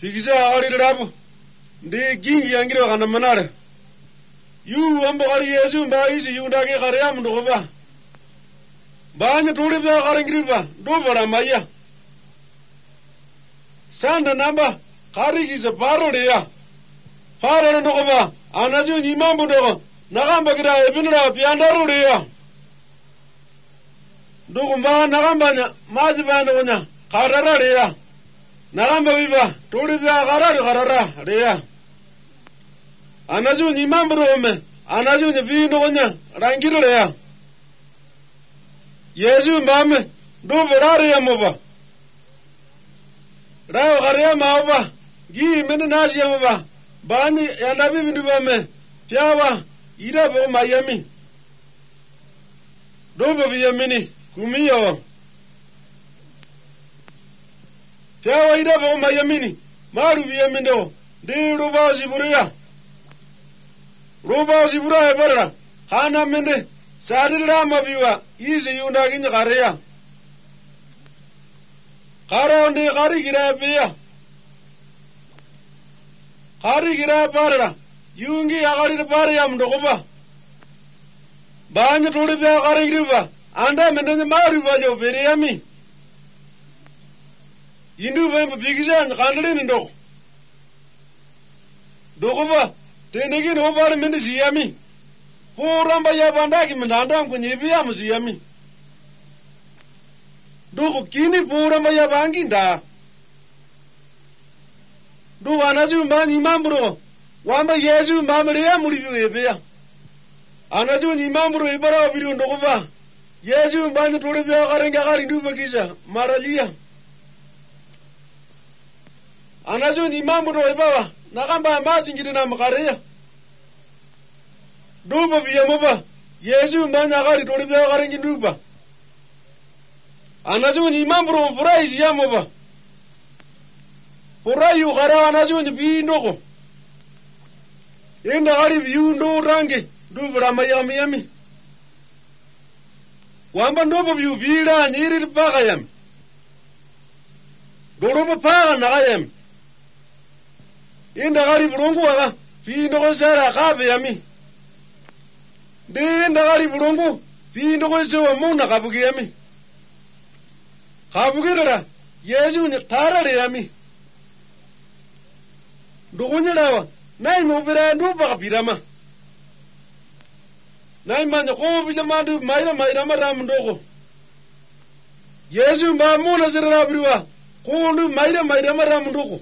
Fikisa ali rabu. Ndi gingi yangiro kana manare. Yu ambo ali Yesu mba isi yu ndage kharyam ndo ba. Banya tuli bya kharangriba do bara maya. Sanda namba kharigi se paro de ya. Paro ndo ba. Anajo ni mambo ndo. Nagamba kira ebinura piandaro de ya. Dugumba nagambanya maji bando nya kharara de ya. Nagamba biba tuli bya kharara de ya. Anajo ni mambo me. Anajo ni bindo nya rangiro de ya. Yesu mbame do barare ya moba. Rao kharya maoba gi men nasi ya moba. Bani yanda bindu bame. Piawa ira bo Miami. Do bo Miami kumiyo. Piawa ira bo Miami maru Miami do. De roba ziburia. Roba zibura ebara. Khana mende sadira mabiwa isi yunda ginya kharya. Kharo ndi khari gira biya. Khari gira parra. Yungi agari pare ya mndokoba. Banya tuli bya khari griba. Anda mende maru ba jo beriyami. Indu bembe bigisa khandle ndo. Dokoba tenegi no bar mende siyami. Puramba ya bandaki mendandam kunyibiya musiyami. Doko kini puramba ya banginda. Do anazu mani mambro. Wamba Yesu mamriya mulibu ebeya. Anazu ni mambro ibara biru ndokuba. Yesu mbanya tole bya karenga kari ndu bakisa maralia. Anazu ni mambro ibara nakamba mazi ngidina makareya. Duba biya moba. Yesu mbanya kari tole bya karenga nduba. Anazu ni mambro puraisi ya moba. Purayu kara anazu ni bindoko. Inda kari biyu ndo range dubra Miami. Wamba ndo biyu bira nyiri bagayam. Doroba paga nagayam. Inda kari bulungu waga bindo ko sara kabe yami. De inda kari bulungu bindo ko sewa muna kabugi yami. Kabugi dara Yesu ni tarare yami. Dogonya dawa nai mo bira ndu ba birama. Nai manya ko bijama ndu maira maram ndoko. Yesu ba muna sira briwa ko ndu maira maram ndoko.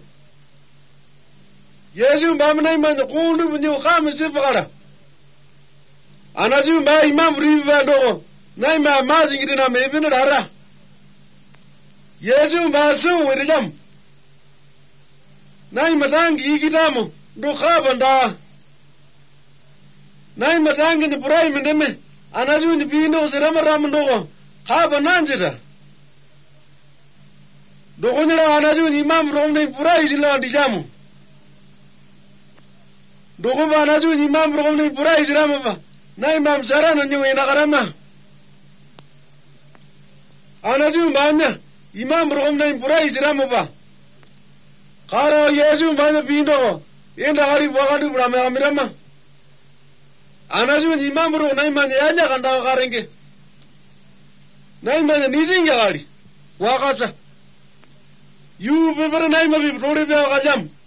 Yesu ba nai manya ko ndu bunyo kham sibara. Anazu ba imam briwa ndoko. Nai ma mazingirina mebina dara. Yesu ba su wirijam. Nai matangi ikitamo ndo khabanda. Nai matangi ni purai mendeme. Anazu ni bindo sirama ram ndo khaba nanjira. Dogonyara anazu ni imam romne purai sila ndijamu. Dogoba anazu ni imam romne purai sirama ba. Nai imam sarana nyewe na karama. Anazu banya imam romne purai sirama ba. Karo Yesu mbanya bindo. Inda kari wakadu brame amirama. Anazu ni mamro na imanya yaja kanda karenge. Na imanya nisinga kari. Wakasa. Yu bebere na imabi prode bya kajam.